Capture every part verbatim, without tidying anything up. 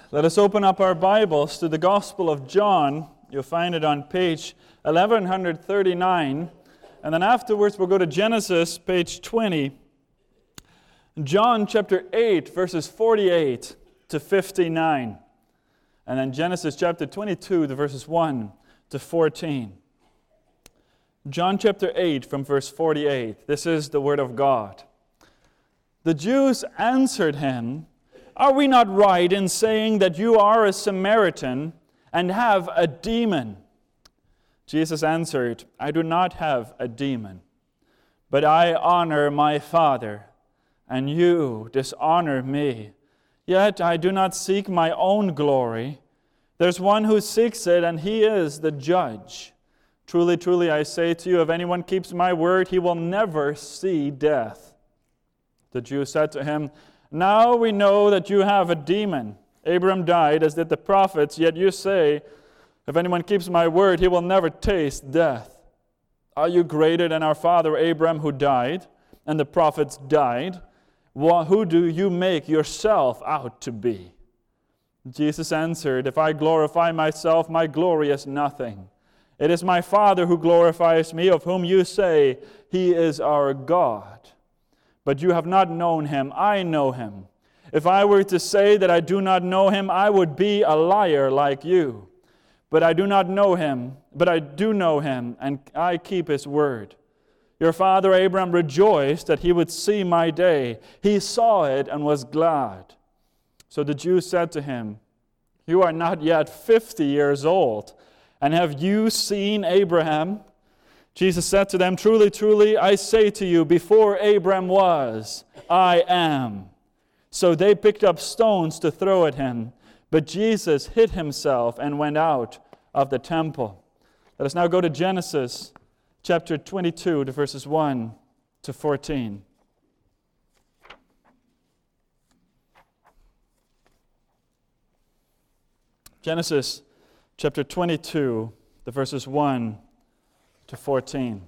Let us open up our Bibles to the Gospel of John. You'll find it on page eleven thirty-nine. And then afterwards we'll go to Genesis, page twenty. John chapter eight, verses forty-eight to fifty-nine. And then Genesis chapter twenty-two, the verses one to fourteen. John chapter eight from verse forty-eight. This is the word of God. The Jews answered him, "Are we not right in saying that you are a Samaritan and have a demon?" Jesus answered, "I do not have a demon, but I honor my Father, and you dishonor me. Yet I do not seek my own glory. There's one who seeks it, and he is the judge. Truly, truly, I say to you, if anyone keeps my word, he will never see death." The Jews said to him, "Now we know that you have a demon. Abraham died, as did the prophets, yet you say, if anyone keeps my word, he will never taste death. Are you greater than our father Abraham, who died, and the prophets died? Who do you make yourself out to be?" Jesus answered, "If I glorify myself, my glory is nothing. It is my Father who glorifies me, of whom you say, he is our God. But you have not known him. I know him. If I were to say that I do not know him, I would be a liar like you. But I do not know him, but I do know him, and I keep his word. Your father Abraham rejoiced that he would see my day. He saw it and was glad." So the Jews said to him, "You are not yet fifty years old, and have you seen Abraham?" Jesus said to them, "Truly, truly, I say to you, before Abraham was, I am." So they picked up stones to throw at him, but Jesus hid himself and went out of the temple. Let us now go to Genesis chapter twenty-two, to verses one to fourteen. Genesis chapter twenty-two, the verses one to fourteen.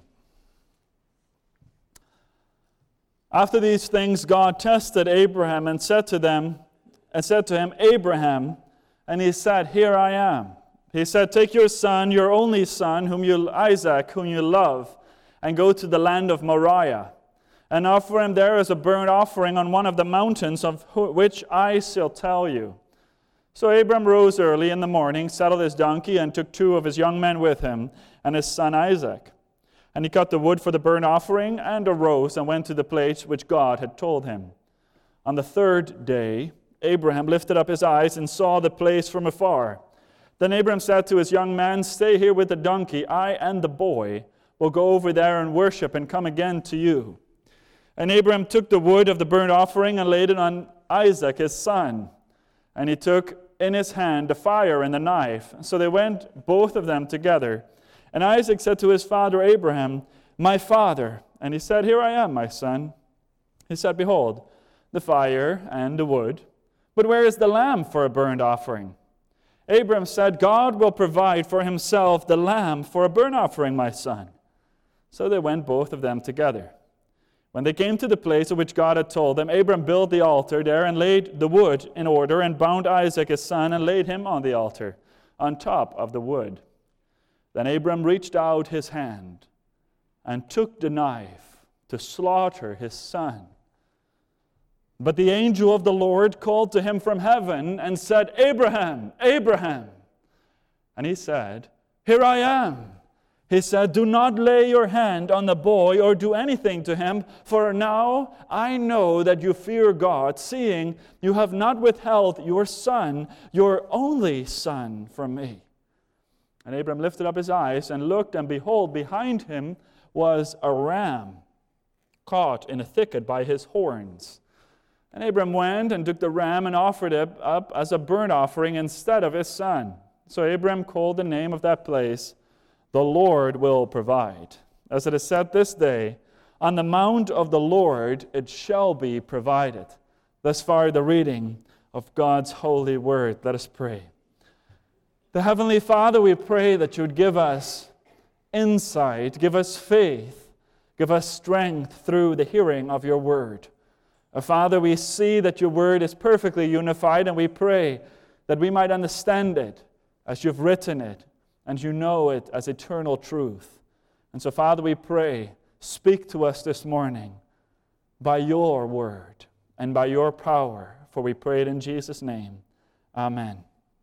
After these things, God tested Abraham and said to them, and said to him, "Abraham," and he said, "Here I am." He said, "Take your son, your only son, whom you Isaac, whom you love, and go to the land of Moriah, and offer him there as a burnt offering on one of the mountains of which I shall tell you." So Abram rose early in the morning, saddled his donkey, and took two of his young men with him, and his son Isaac. And he cut the wood for the burnt offering, and arose and went to the place which God had told him. On the third day, Abraham lifted up his eyes and saw the place from afar. Then Abraham said to his young man, "Stay here with the donkey. I and the boy will go over there and worship and come again to you." And Abraham took the wood of the burnt offering and laid it on Isaac his son. And he took in his hand the fire and the knife. So they went, both of them together. And Isaac said to his father Abraham, "My father." And he said, "Here I am, my son." He said, "Behold, the fire and the wood. But where is the lamb for a burnt offering?" Abraham said, "God will provide for himself the lamb for a burnt offering, my son." So they went, both of them together. When they came to the place of which God had told them, Abraham built the altar there and laid the wood in order and bound Isaac his son and laid him on the altar, on top of the wood. Then Abraham reached out his hand and took the knife to slaughter his son. But the angel of the Lord called to him from heaven and said, "Abraham, Abraham." And he said, "Here I am." He said, "Do not lay your hand on the boy or do anything to him, for now I know that you fear God, seeing you have not withheld your son, your only son, from me." And Abraham lifted up his eyes and looked, and behold, behind him was a ram caught in a thicket by his horns. And Abraham went and took the ram and offered it up as a burnt offering instead of his son. So Abraham called the name of that place, "The Lord will provide." As it is said this day, "On the mount of the Lord it shall be provided." Thus far the reading of God's holy word. Let us pray. The Heavenly Father, we pray that you would give us insight, give us faith, give us strength through the hearing of your word. Uh, Father, we see that your word is perfectly unified, and we pray that we might understand it as you've written it, and you know it as eternal truth. And so, Father, we pray, speak to us this morning by your word and by your power, for we pray it in Jesus' name. Amen.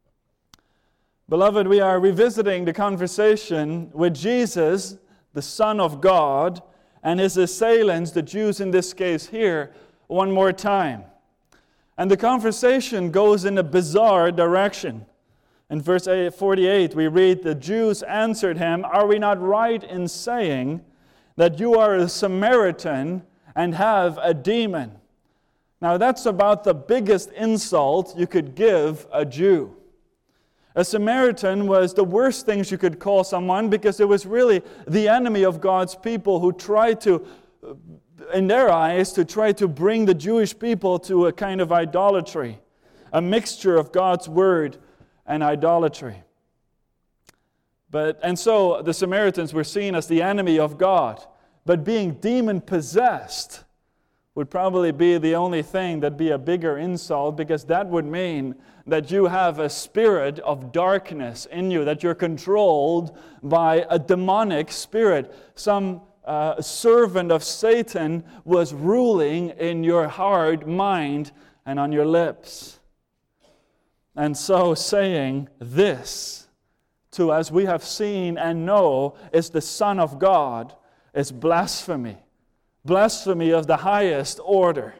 Beloved, we are revisiting the conversation with Jesus, the Son of God, and his assailants, the Jews in this case here, one more time. And the conversation goes in a bizarre direction. In verse forty-eight, we read, "The Jews answered him, 'Are we not right in saying that you are a Samaritan and have a demon?'" Now that's about the biggest insult you could give a Jew. A Samaritan was the worst things you could call someone, because it was really the enemy of God's people who tried to, in their eyes, to try to bring the Jewish people to a kind of idolatry, a mixture of God's word and idolatry. But and so the Samaritans were seen as the enemy of God, but being demon-possessed would probably be the only thing that'd be a bigger insult, because that would mean that you have a spirit of darkness in you, that you're controlled by a demonic spirit. Some uh, servant of Satan was ruling in your heart, mind, and on your lips. And so saying this to, as we have seen and know, is the Son of God, is blasphemy. Blasphemy of the highest order.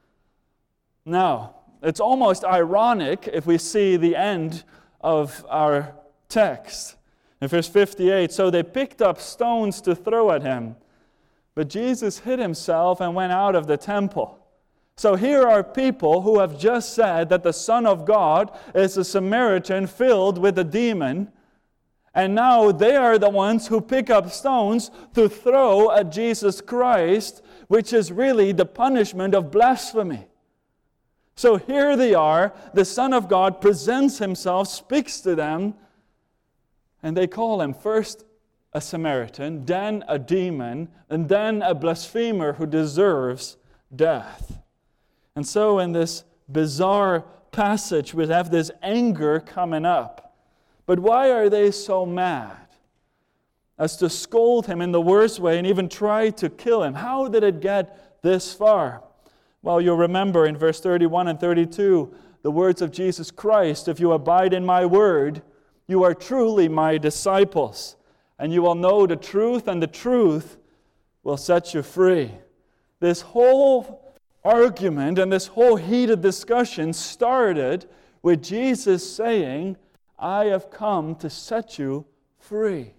Now, it's almost ironic if we see the end of our text. In verse fifty-eight, "So they picked up stones to throw at him, but Jesus hid himself and went out of the temple." So here are people who have just said that the Son of God is a Samaritan filled with a demon, and now they are the ones who pick up stones to throw at Jesus Christ, which is really the punishment of blasphemy. So here they are, the Son of God presents himself, speaks to them, and they call him first a Samaritan, then a demon, and then a blasphemer who deserves death. And so in this bizarre passage, we have this anger coming up. But why are they so mad as to scold him in the worst way and even try to kill him? How did it get this far? Well, you'll remember in verse thirty-one and thirty-two the words of Jesus Christ, "If you abide in my word, you are truly my disciples, and you will know the truth, and the truth will set you free." This whole argument and this whole heated discussion started with Jesus saying, "I have come to set you free."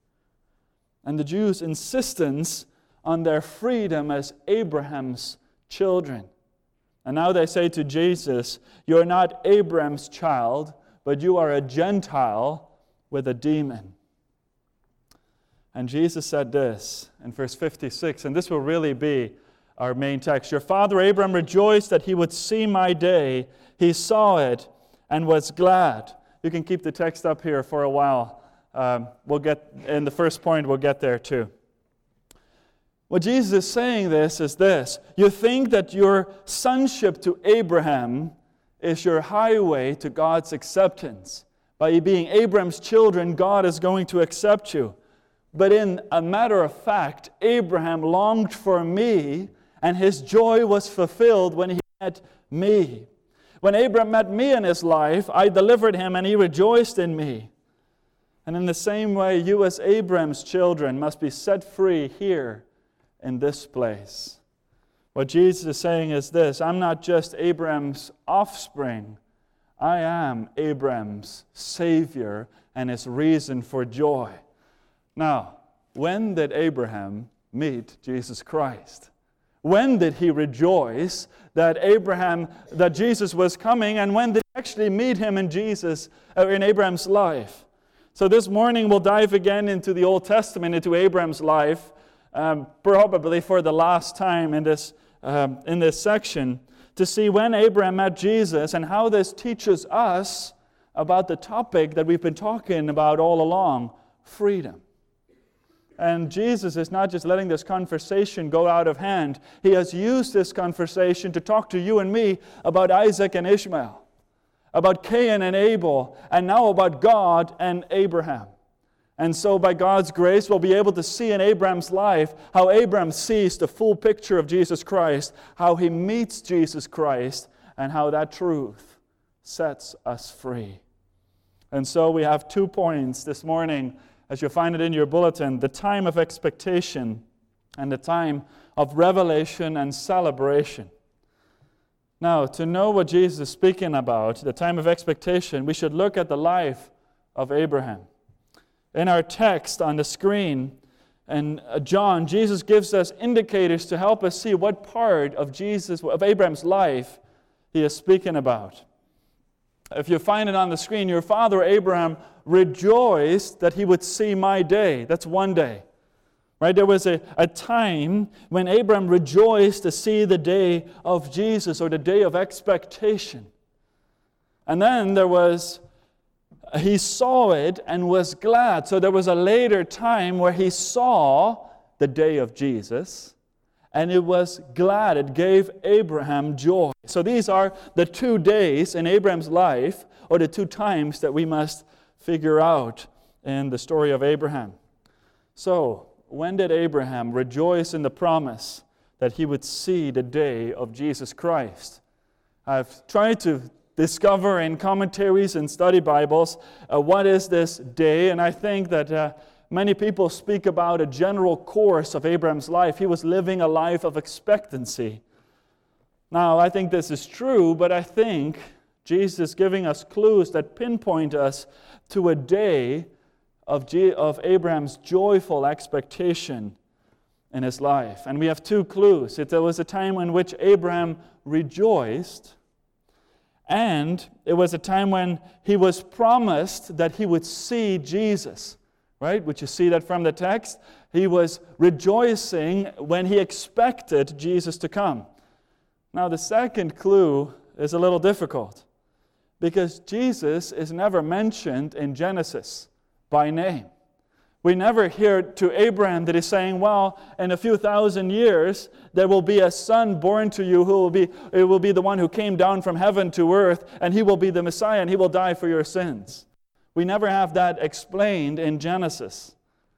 And the Jews' insistence on their freedom as Abraham's children. And now they say to Jesus, "You're not Abraham's child, but you are a Gentile with a demon." And Jesus said this in verse fifty-six, and this will really be our main text. "Your father Abraham rejoiced that he would see my day. He saw it and was glad." You can keep the text up here for a while. Um, we'll get, in the first point, we'll get there too. What Jesus is saying this is this: you think that your sonship to Abraham is your highway to God's acceptance. By you being Abraham's children, God is going to accept you. But in a matter of fact, Abraham longed for me, and his joy was fulfilled when he met me. When Abraham met me in his life, I delivered him, and he rejoiced in me. And in the same way, you as Abraham's children must be set free here in this place. What Jesus is saying is this: I'm not just Abraham's offspring. I am Abraham's Savior and his reason for joy. Now, when did Abraham meet Jesus Christ? When did he rejoice that Abraham, that Jesus was coming, and when did he actually meet him in Jesus, or in Abraham's life? So this morning we'll dive again into the Old Testament, into Abraham's life, um, probably for the last time in this um, in this section, to see when Abraham met Jesus and how this teaches us about the topic that we've been talking about all along: freedom. And Jesus is not just letting this conversation go out of hand. He has used this conversation to talk to you and me about Isaac and Ishmael, about Cain and Abel, and now about God and Abraham. And so by God's grace, we'll be able to see in Abraham's life how Abraham sees the full picture of Jesus Christ, how he meets Jesus Christ, and how that truth sets us free. And so we have two points this morning, as you'll find it in your bulletin: the time of expectation and the time of revelation and celebration. Now, to know what Jesus is speaking about, the time of expectation, we should look at the life of Abraham. In our text on the screen, in John, Jesus gives us indicators to help us see what part of Jesus, of Abraham's life, he is speaking about. If you find it on the screen, your father Abraham rejoiced that he would see my day. That's one day. Right? There was a, a time when Abraham rejoiced to see the day of Jesus, or the day of expectation. And then there was, he saw it and was glad. So there was a later time where he saw the day of Jesus, and it was glad. It gave Abraham joy. So these are the two days in Abraham's life, or the two times that we must figure out in the story of Abraham. So, when did Abraham rejoice in the promise that he would see the day of Jesus Christ? I've tried to discover in commentaries and study Bibles uh, what is this day, and I think that uh, many people speak about a general course of Abraham's life. He was living a life of expectancy. Now, I think this is true, but I think Jesus is giving us clues that pinpoint us to a day Of, G- of Abraham's joyful expectation in his life. And we have two clues. It, there was a time in which Abraham rejoiced, and it was a time when he was promised that he would see Jesus. Right? Would you see that from the text? He was rejoicing when he expected Jesus to come. Now, the second clue is a little difficult, because Jesus is never mentioned in Genesis by name. We never hear to Abraham that he's saying, well, in a few thousand years, there will be a son born to you who will be, it will be the one who came down from heaven to earth, and he will be the Messiah, and he will die for your sins. We never have that explained in Genesis.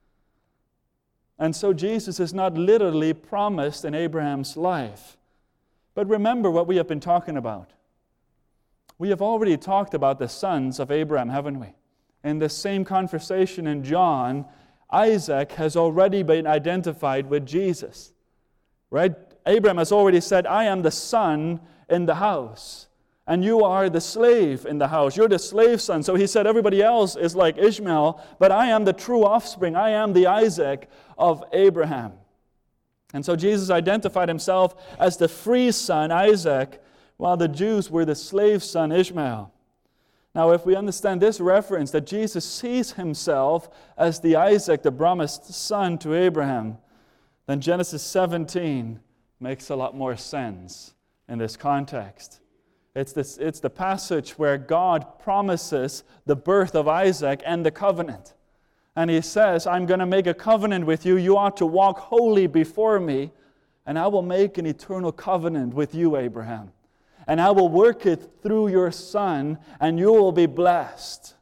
And so Jesus is not literally promised in Abraham's life. But remember what we have been talking about. We have already talked about the sons of Abraham, haven't we? In the same conversation in John, Isaac has already been identified with Jesus. Right? Abraham has already said, I am the son in the house, and you are the slave in the house. You're the slave son. So he said everybody else is like Ishmael, but I am the true offspring. I am the Isaac of Abraham. And so Jesus identified himself as the free son, Isaac, while the Jews were the slave son, Ishmael. Now, if we understand this reference, that Jesus sees himself as the Isaac, the promised son to Abraham, then Genesis seventeen makes a lot more sense in this context. It's, this, it's the passage where God promises the birth of Isaac and the covenant. And he says, I'm going to make a covenant with you. You ought to walk holy before me, and I will make an eternal covenant with you, Abraham. And I will work it through your son, and you will be blessed.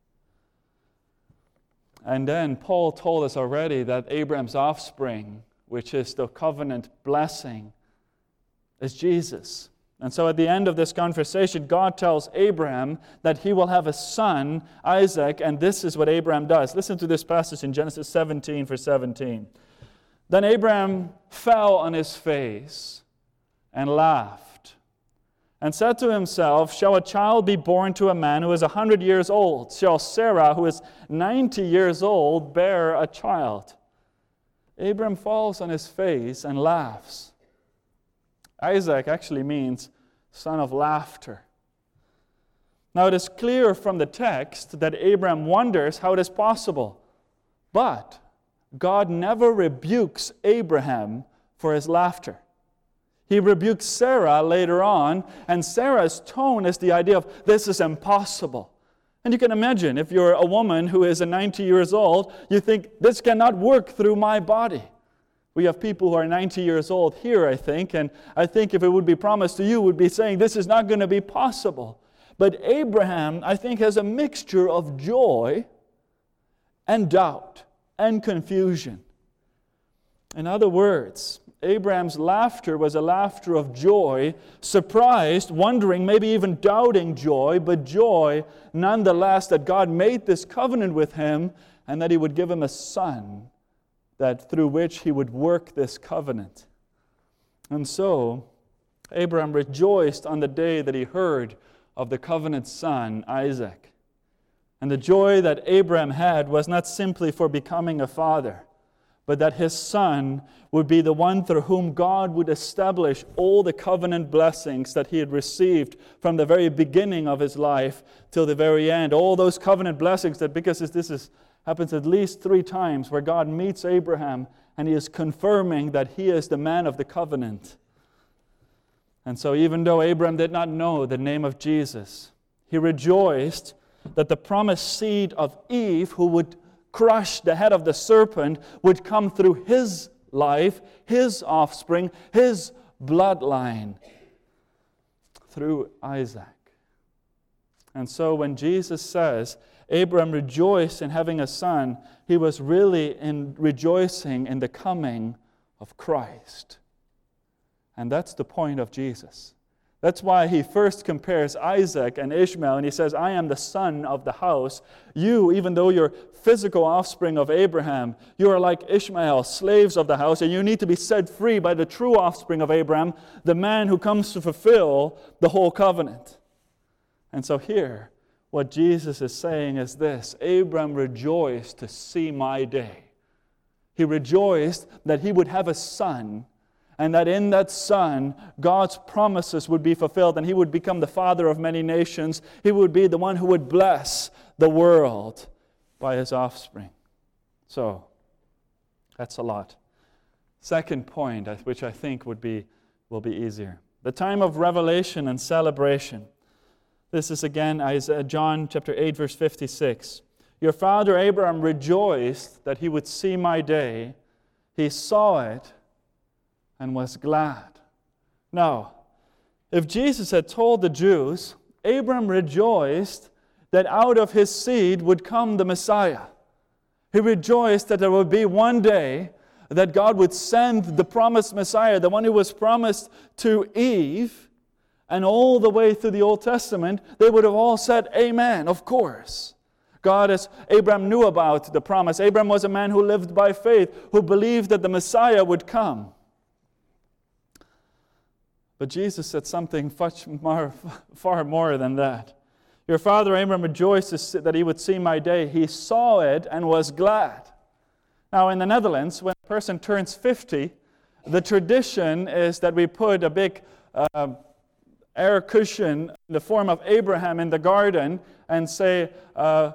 And then Paul told us already that Abraham's offspring, which is the covenant blessing, is Jesus. And so at the end of this conversation, God tells Abraham that he will have a son, Isaac, and this is what Abraham does. Listen to this passage in Genesis seventeen, verse seventeen. Then Abraham fell on his face and laughed, and said to himself, shall a child be born to a man who is a hundred years old? Shall Sarah, who is ninety years old, bear a child? Abraham falls on his face and laughs. Isaac actually means son of laughter. Now it is clear from the text that Abraham wonders how it is possible. But God never rebukes Abraham for his laughter. He rebukes Sarah later on, and Sarah's tone is the idea of, this is impossible. And you can imagine, if you're a woman who is ninety years old, you think, this cannot work through my body. We have people who are ninety years old here, I think, and I think if it would be promised to you, would be saying, this is not going to be possible. But Abraham, I think, has a mixture of joy and doubt and confusion. In other words, Abraham's laughter was a laughter of joy, surprised, wondering, maybe even doubting joy, but joy nonetheless that God made this covenant with him and that he would give him a son that through which he would work this covenant. And so, Abraham rejoiced on the day that he heard of the covenant son, Isaac. And the joy that Abraham had was not simply for becoming a father, but that his son would be the one through whom God would establish all the covenant blessings that he had received from the very beginning of his life till the very end. All those covenant blessings that, because this is, happens at least three times, where God meets Abraham and he is confirming that he is the man of the covenant. And so even though Abraham did not know the name of Jesus, he rejoiced that the promised seed of Eve, who would crush the head of the serpent, would come through his life, his offspring, his bloodline, through Isaac. And so when Jesus says, Abraham rejoiced in having a son, he was really in rejoicing in the coming of Christ. And that's the point of Jesus. That's why he first compares Isaac and Ishmael, and he says, I am the son of the house. You, even though you're physical offspring of Abraham, you are like Ishmael, slaves of the house, and you need to be set free by the true offspring of Abraham, the man who comes to fulfill the whole covenant. And so here, what Jesus is saying is this: Abraham rejoiced to see my day. He rejoiced that he would have a son, and that in that son, God's promises would be fulfilled, and he would become the father of many nations. He would be the one who would bless the world by his offspring. So, that's a lot. Second point, which I think would be will be easier. The time of revelation and celebration. This is again Isaiah, John chapter eight, verse fifty-six. Your father Abraham rejoiced that he would see my day. He saw it and was glad. Now, if Jesus had told the Jews, Abraham rejoiced that out of his seed would come the Messiah. He rejoiced that there would be one day that God would send the promised Messiah, the one who was promised to Eve, and all the way through the Old Testament, they would have all said, Amen, of course. God, as Abraham knew about the promise. Abraham was a man who lived by faith, who believed that the Messiah would come. But Jesus said something much more, far more than that. Your father Abraham rejoiced that he would see my day. He saw it and was glad. Now in the Netherlands, when a person turns fifty, the tradition is that we put a big uh, air cushion in the form of Abraham in the garden and say, uh,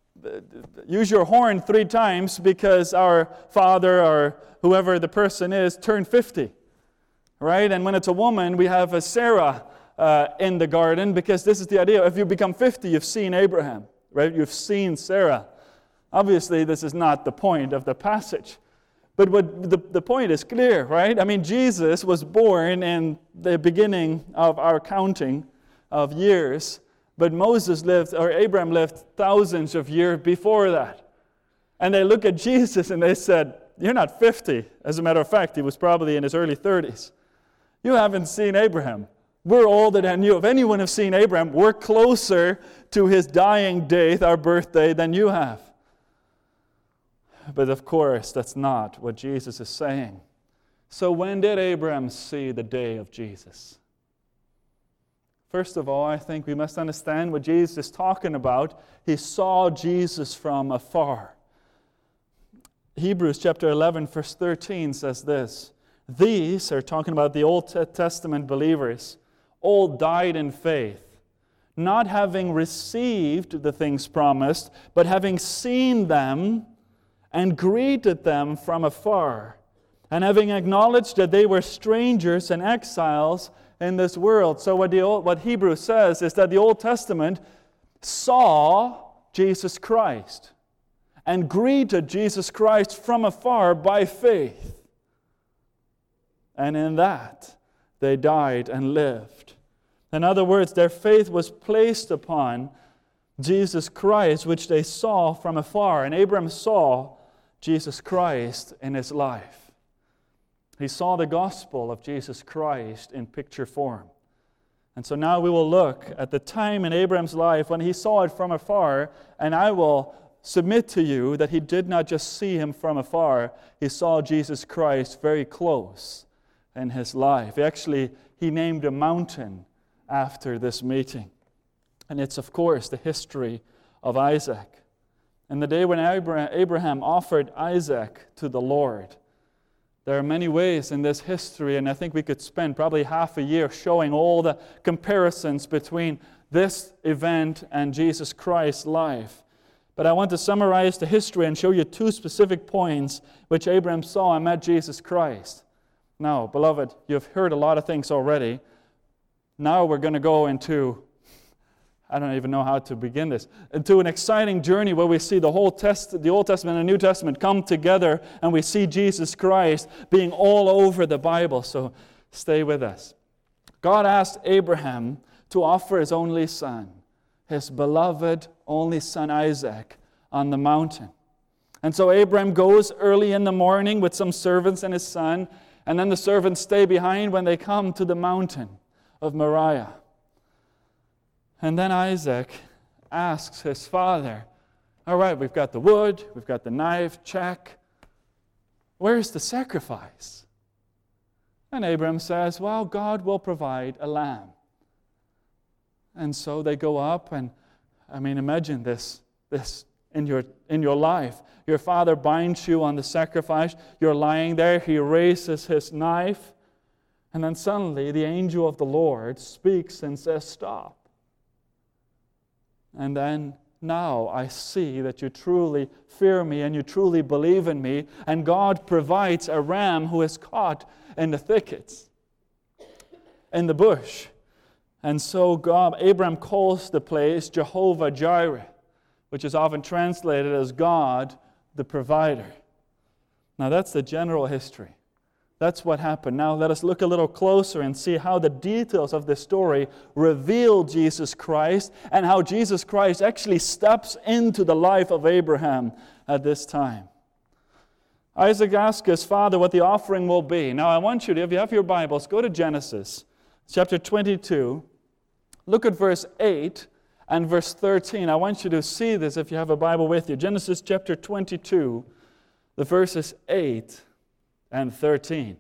use your horn three times because our father or whoever the person is turned fifty. Right? And when it's a woman, we have a Sarah uh, in the garden, because this is the idea. If you become fifty, you've seen Abraham. Right? You've seen Sarah. Obviously, this is not the point of the passage. But what the, the point is clear, right? I mean, Jesus was born in the beginning of our counting of years, but Moses lived, or Abraham lived thousands of years before that. And they look at Jesus and they said, you're not fifty. As a matter of fact, he was probably in his early thirties. You haven't seen Abraham. We're older than you. If anyone has seen Abraham, we're closer to his dying day, our birthday, than you have. But of course, that's not what Jesus is saying. So when did Abraham see the day of Jesus? First of all, I think we must understand what Jesus is talking about. He saw Jesus from afar. Hebrews chapter eleven, verse thirteen says this: these are talking about the Old Testament believers, all died in faith, not having received the things promised, but having seen them and greeted them from afar, and having acknowledged that they were strangers and exiles in this world. So what, the old, what Hebrews says is that the Old Testament saw Jesus Christ and greeted Jesus Christ from afar by faith. And in that, they died and lived. In other words, their faith was placed upon Jesus Christ, which they saw from afar. And Abraham saw Jesus Christ in his life. He saw the gospel of Jesus Christ in picture form. And so now we will look at the time in Abraham's life when he saw it from afar, and I will submit to you that he did not just see him from afar, he saw Jesus Christ very close in his life. Actually, he named a mountain after this meeting. And it's, of course, the history of Isaac. And the day when Abraham offered Isaac to the Lord, there are many ways in this history, and I think we could spend probably half a year showing all the comparisons between this event and Jesus Christ's life. But I want to summarize the history and show you two specific points which Abraham saw and met Jesus Christ. Now, beloved, you've heard a lot of things already. Now we're going to go into, I don't even know how to begin this, into an exciting journey where we see the whole test, the Old Testament and the New Testament come together, and we see Jesus Christ being all over the Bible. So stay with us. God asked Abraham to offer his only son, his beloved only son Isaac, on the mountain. And so Abraham goes early in the morning with some servants and his son, and then the servants stay behind when they come to the mountain of Moriah. And then Isaac asks his father, all right, we've got the wood, we've got the knife, check. Where's the sacrifice? And Abraham says, well, God will provide a lamb. And so they go up, and I mean, imagine this, this in your in your life. Your father binds you on the sacrifice. You're lying there. He raises his knife. And then suddenly the angel of the Lord speaks and says, stop. And then, now I see that you truly fear me and you truly believe in me. And God provides a ram who is caught in the thickets, in the bush. And so God, Abraham calls the place Jehovah Jireh, which is often translated as God the provider. Now that's the general history. That's what happened. Now let us look a little closer and see how the details of this story reveal Jesus Christ and how Jesus Christ actually steps into the life of Abraham at this time. Isaac asked his father what the offering will be. Now I want you to, if you have your Bibles, go to Genesis chapter twenty-two. Look at verse eight and verse thirteen. I want you to see this if you have a Bible with you. Genesis chapter twenty-two, the verses eight and thirteen.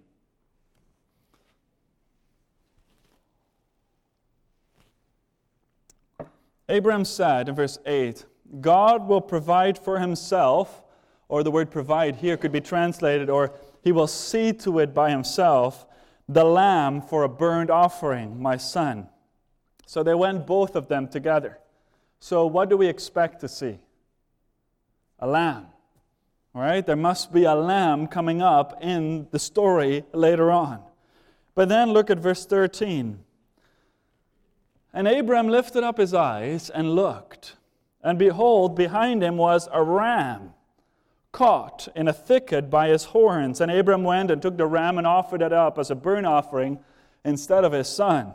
Abraham said in verse eight, God will provide for himself, or the word provide here could be translated, or he will see to it by himself, the lamb for a burnt offering, my son. So they went both of them together. So what do we expect to see? A lamb. All right? There must be a lamb coming up in the story later on. But then look at verse thirteen. And Abraham lifted up his eyes and looked, and behold, behind him was a ram caught in a thicket by his horns. And Abraham went and took the ram and offered it up as a burnt offering instead of his son.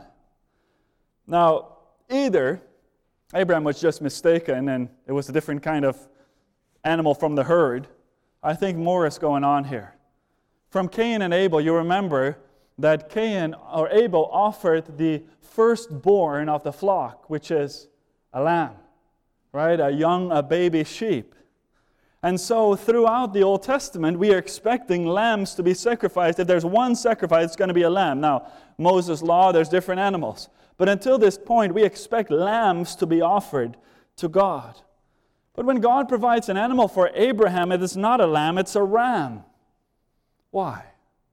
Now, either Abraham was just mistaken and it was a different kind of animal from the herd. I think more is going on here. From Cain and Abel, you remember that Cain or Abel offered the firstborn of the flock, which is a lamb, right? A young, a baby sheep. And so throughout the Old Testament, we are expecting lambs to be sacrificed. If there's one sacrifice, it's going to be a lamb. Now, Moses' law, there's different animals. But until this point, we expect lambs to be offered to God. But when God provides an animal for Abraham, it is not a lamb, it's a ram. Why?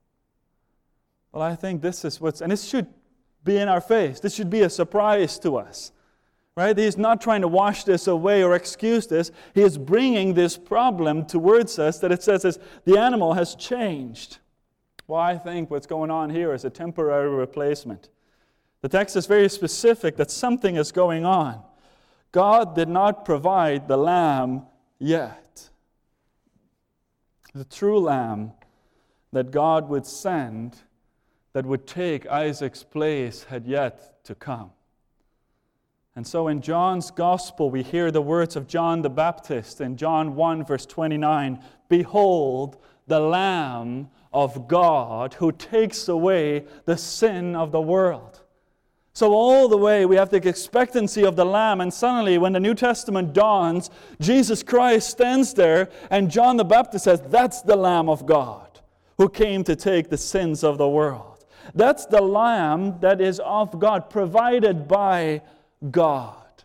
Well, I think this is what's, and this should be in our face. This should be a surprise to us. Right? He's not trying to wash this away or excuse this. He is bringing this problem towards us that it says is the animal has changed. Well, I think what's going on here is a temporary replacement. The text is very specific that something is going on. God did not provide the lamb yet. The true lamb that God would send that would take Isaac's place had yet to come. And so in John's Gospel, we hear the words of John the Baptist in John one, verse twenty-nine, "Behold, the Lamb of God who takes away the sin of the world." So all the way we have the expectancy of the Lamb, and suddenly when the New Testament dawns, Jesus Christ stands there, and John the Baptist says, "That's the Lamb of God who came to take the sins of the world." That's the Lamb that is of God, provided by God.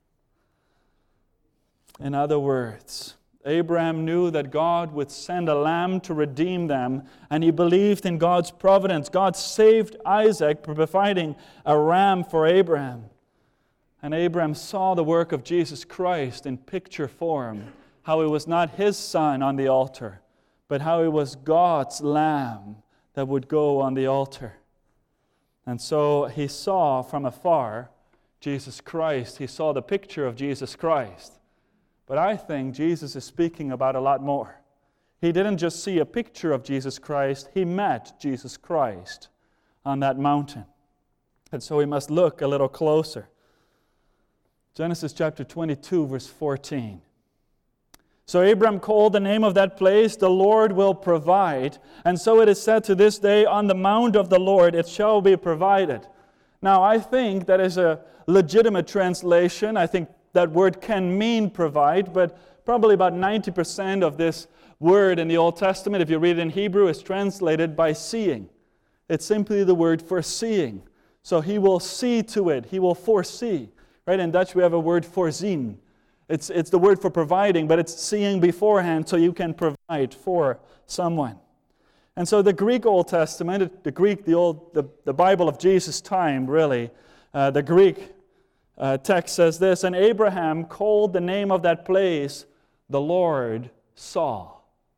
In other words, Abraham knew that God would send a lamb to redeem them, and he believed in God's providence. God saved Isaac by providing a ram for Abraham. And Abraham saw the work of Jesus Christ in picture form, how it was not his son on the altar, but how it was God's lamb that would go on the altar. And so he saw from afar Jesus Christ. He saw the picture of Jesus Christ. But I think Jesus is speaking about a lot more. He didn't just see a picture of Jesus Christ, he met Jesus Christ on that mountain. And so we must look a little closer. Genesis chapter twenty-two, verse fourteen. "So Abram called the name of that place, 'The Lord will provide.' And so it is said to this day, 'On the mount of the Lord it shall be provided.'" Now, I think that is a legitimate translation. I think that word can mean provide, but probably about ninety percent of this word in the Old Testament, if you read it in Hebrew, is translated by seeing. It's simply the word for seeing. So he will see to it. He will foresee. Right? In Dutch, we have a word voorzien. It's, it's the word for providing, but it's seeing beforehand so you can provide for someone. And so the Greek Old Testament, the Greek, the old, the, the Bible of Jesus' time, really, uh, the Greek uh, text says this, "And Abraham called the name of that place, 'The Lord saw.'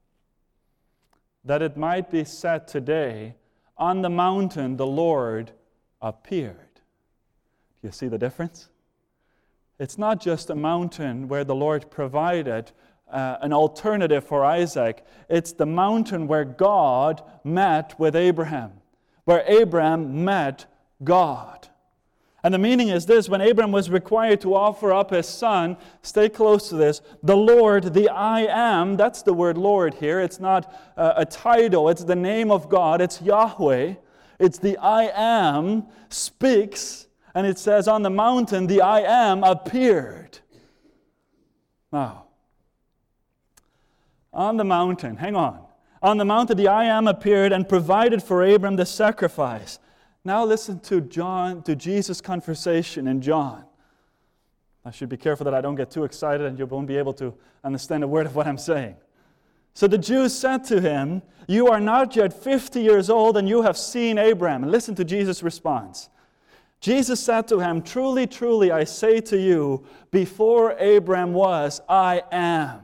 That it might be said today, 'On the mountain the Lord appeared.'" Do you see the difference? It's not just a mountain where the Lord provided Uh, an alternative for Isaac. It's the mountain where God met with Abraham, where Abraham met God. And the meaning is this: when Abraham was required to offer up his son, stay close to this, the Lord, the I am, that's the word Lord here. It's not uh, a title, it's the name of God, it's Yahweh. It's the I am speaks, and it says on the mountain, the I am appeared. Now, on the mountain, hang on. On the mountain, the I am appeared and provided for Abram the sacrifice. Now listen to John, to Jesus' conversation in John. I should be careful that I don't get too excited and you won't be able to understand a word of what I'm saying. So the Jews said to him, "You are not yet fifty years old and you have seen Abraham." And listen to Jesus' response. Jesus said to him, "Truly, truly, I say to you, before Abraham was, I am."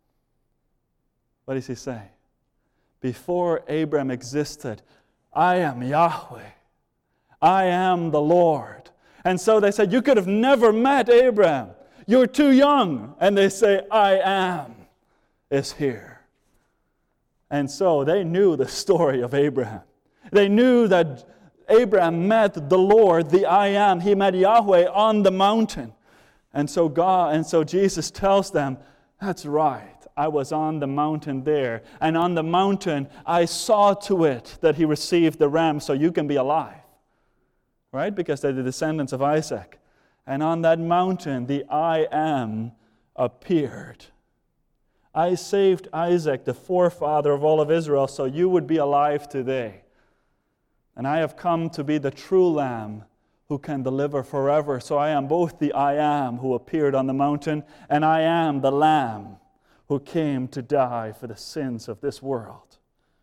What does he say? Before Abraham existed, I am Yahweh. I am the Lord. And so they said, "You could have never met Abraham. You're too young." And they say, "I am is here." And so they knew the story of Abraham. They knew that Abraham met the Lord, the I am. He met Yahweh on the mountain. And so God, and so Jesus tells them, "That's right. I was on the mountain there. And on the mountain, I saw to it that he received the ram so you can be alive." Right? Because they're the descendants of Isaac. And on that mountain, the I am appeared. I saved Isaac, the forefather of all of Israel, so you would be alive today. And I have come to be the true Lamb who can deliver forever. So I am both the I am who appeared on the mountain, and I am the Lamb who came to die for the sins of this world.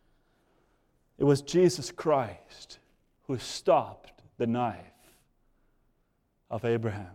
It was Jesus Christ who stopped the knife of Abraham.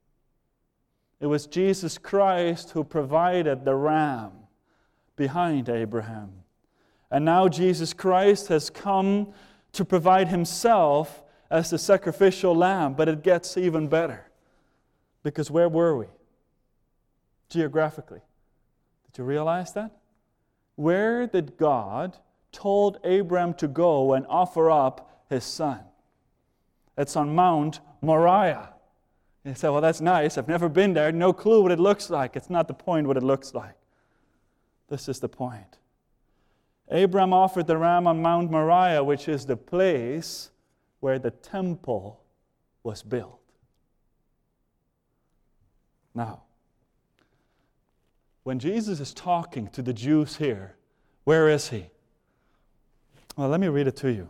It was Jesus Christ who provided the ram behind Abraham. And now Jesus Christ has come to provide himself as the sacrificial lamb. But it gets even better. Because where were we? Geographically. Did you realize that? Where did God told Abraham to go and offer up his son. It's on Mount Moriah. You say, well, that's nice. I've never been there. No clue what it looks like. It's not the point what it looks like. This is the point. Abraham offered the ram on Mount Moriah, which is the place where the temple was built. Now, when Jesus is talking to the Jews here, where is he? Well, let me read it to you.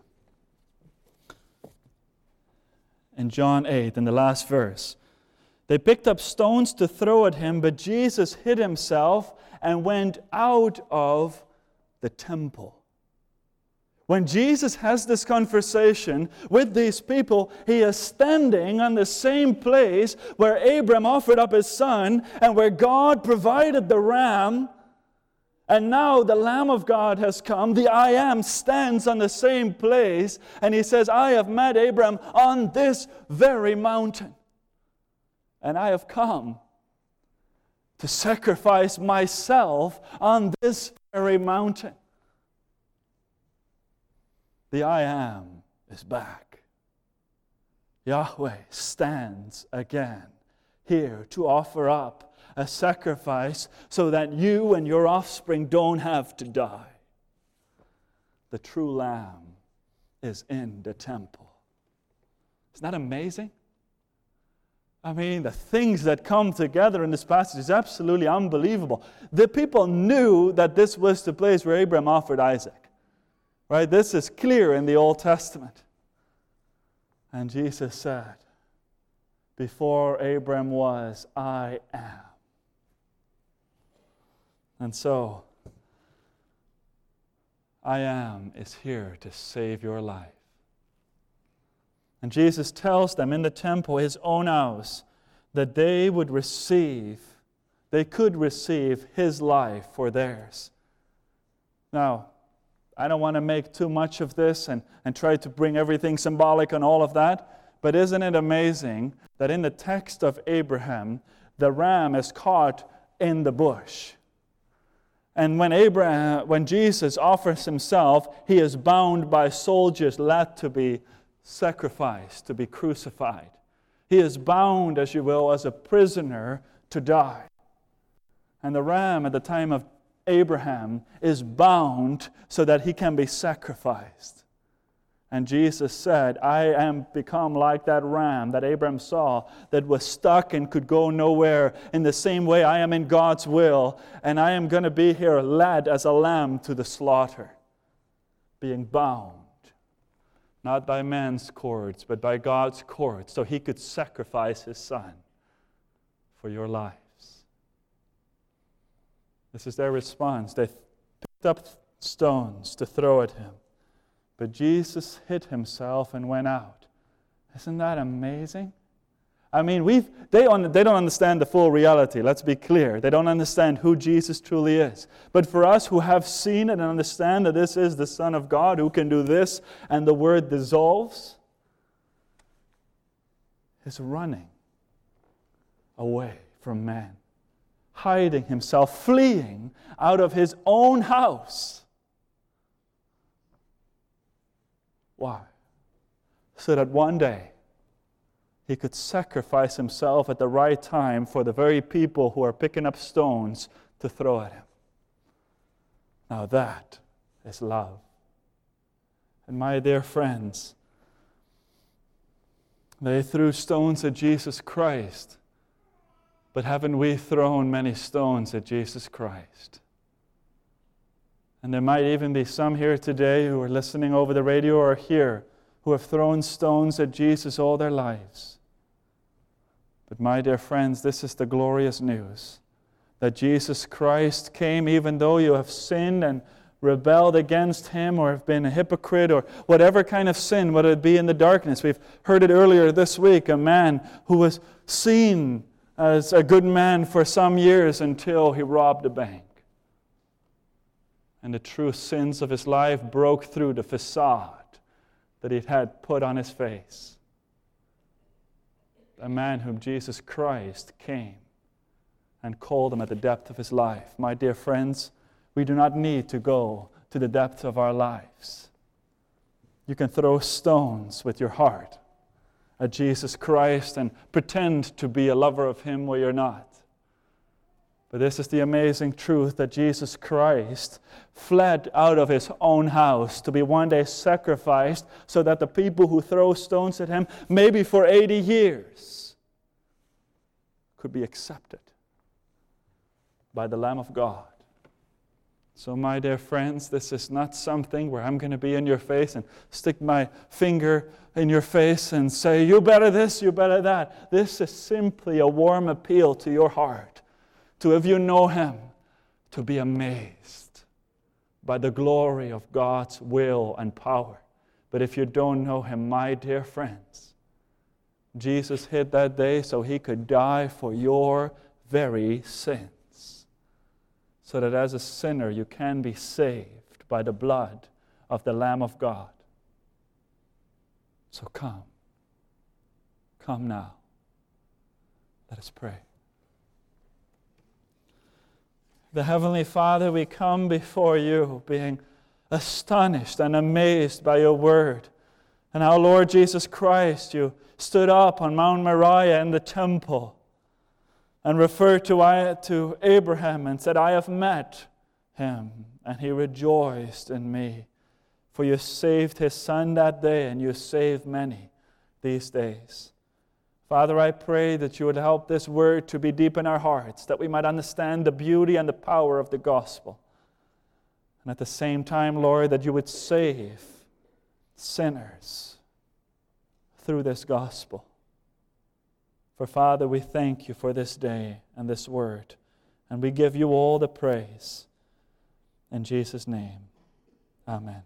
In John eight, in the last verse, they picked up stones to throw at him, but Jesus hid himself and went out of the temple. When Jesus has this conversation with these people, he is standing on the same place where Abraham offered up his son and where God provided the ram. And now the Lamb of God has come. The I Am stands on the same place. And he says, I have met Abraham on this very mountain. And I have come to sacrifice myself on this very mountain. The I Am is back. Yahweh stands again here to offer up a sacrifice so that you and your offspring don't have to die. The true Lamb is in the temple. Isn't that amazing? I mean, the things that come together in this passage is absolutely unbelievable. The people knew that this was the place where Abraham offered Isaac. Right? This is clear in the Old Testament. And Jesus said, before Abraham was, I am. And so, I am is here to save your life. And Jesus tells them in the temple, his own house, that they would receive, they could receive his life for theirs. Now, I don't want to make too much of this and, and try to bring everything symbolic and all of that, but isn't it amazing that in the text of Abraham, the ram is caught in the bush? And when Abraham, when Jesus offers himself, he is bound by soldiers led to be sacrificed, to be crucified. He is bound, as you will, as a prisoner to die. And the ram at the time of Abraham is bound so that he can be sacrificed. And Jesus said, I am become like that ram that Abraham saw that was stuck and could go nowhere. In the same way, I am in God's will, and I am going to be here led as a lamb to the slaughter, being bound, not by man's cords, but by God's cords, so he could sacrifice his son for your lives. This is their response. They picked up stones to throw at him. But Jesus hid himself and went out. Isn't that amazing? I mean, we've they, on, they don't understand the full reality. Let's be clear. They don't understand who Jesus truly is. But for us who have seen it and understand that this is the Son of God who can do this, and the Word dissolves, is running away from man, hiding himself, fleeing out of his own house. Why? So that one day he could sacrifice himself at the right time for the very people who are picking up stones to throw at him. Now that is love. And my dear friends, they threw stones at Jesus Christ, but haven't we thrown many stones at Jesus Christ? And there might even be some here today who are listening over the radio or here who have thrown stones at Jesus all their lives. But my dear friends, this is the glorious news, that Jesus Christ came even though you have sinned and rebelled against Him or have been a hypocrite or whatever kind of sin, whether it be in the darkness. We've heard it earlier this week, a man who was seen as a good man for some years until he robbed a bank. And the true sins of his life broke through the facade that he had put on his face. A man whom Jesus Christ came and called him at the depth of his life. My dear friends, we do not need to go to the depth of our lives. You can throw stones with your heart at Jesus Christ and pretend to be a lover of Him where you're not. But this is the amazing truth that Jesus Christ fled out of His own house to be one day sacrificed so that the people who throw stones at Him, maybe for eighty years, could be accepted by the Lamb of God. So my dear friends, this is not something where I'm going to be in your face and stick my finger in your face and say, you better this, you better that. This is simply a warm appeal to your heart, to, if you know Him, to be amazed by the glory of God's will and power. But if you don't know Him, my dear friends, Jesus hid that day so He could die for your very sins, so that as a sinner you can be saved by the blood of the Lamb of God. So come. Come now. Let us pray. The Heavenly Father, we come before You being astonished and amazed by Your word. And our Lord Jesus Christ, You stood up on Mount Moriah in the temple and referred to, to Abraham and said, I have met him, and he rejoiced in me. For You saved his son that day, and You save many these days. Father, I pray that You would help this word to be deep in our hearts, that we might understand the beauty and the power of the gospel. And at the same time, Lord, that You would save sinners through this gospel. For Father, we thank You for this day and this word, and we give You all the praise. In Jesus' name, amen.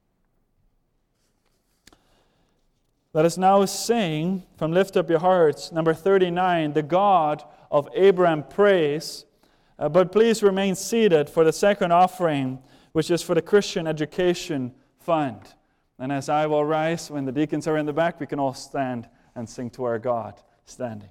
Let us now sing from Lift Up Your Hearts, number thirty-nine, The God of Abraham Praise. Uh, but please remain seated for the second offering, which is for the Christian Education Fund. And as I will rise, when the deacons are in the back, we can all stand and sing to our God, standing.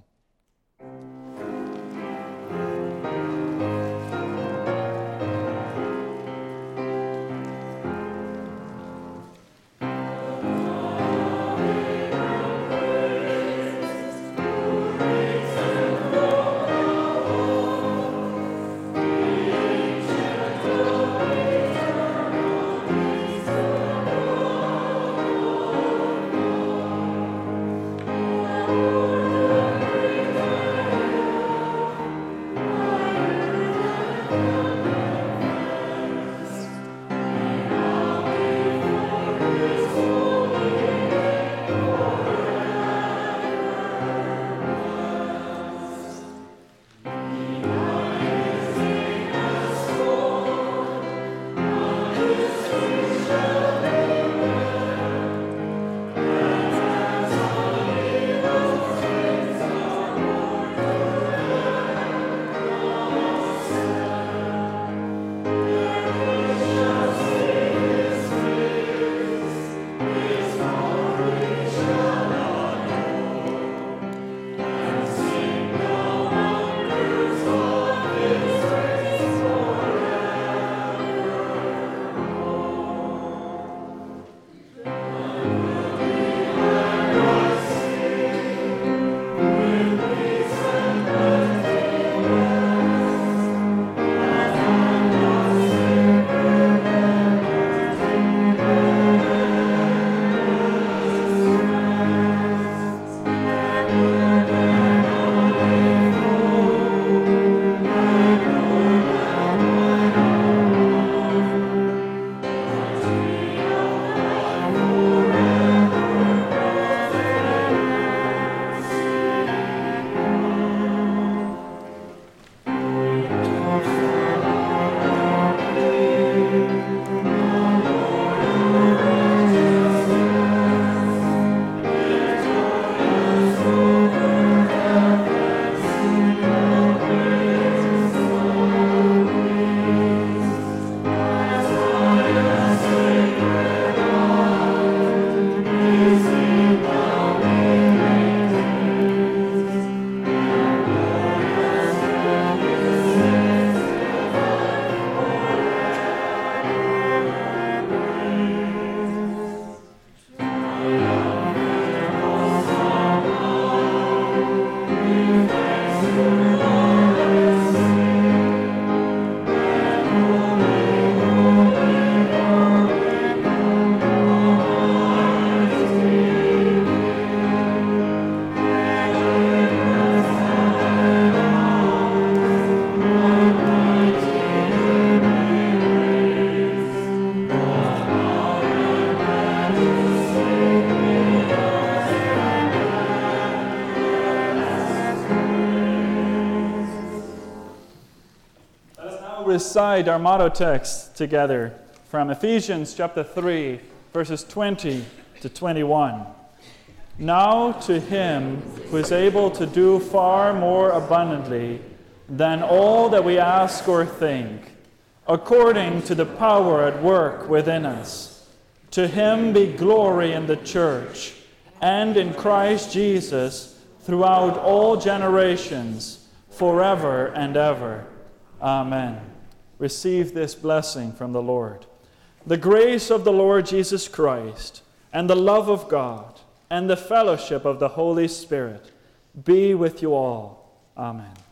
recite our motto text together from Ephesians chapter three, verses twenty to twenty-one. Now to him who is able to do far more abundantly than all that we ask or think, according to the power at work within us, to him be glory in the church and in Christ Jesus throughout all generations, forever and ever. Amen. Receive this blessing from the Lord. The grace of the Lord Jesus Christ, and the love of God, and the fellowship of the Holy Spirit be with you all. Amen.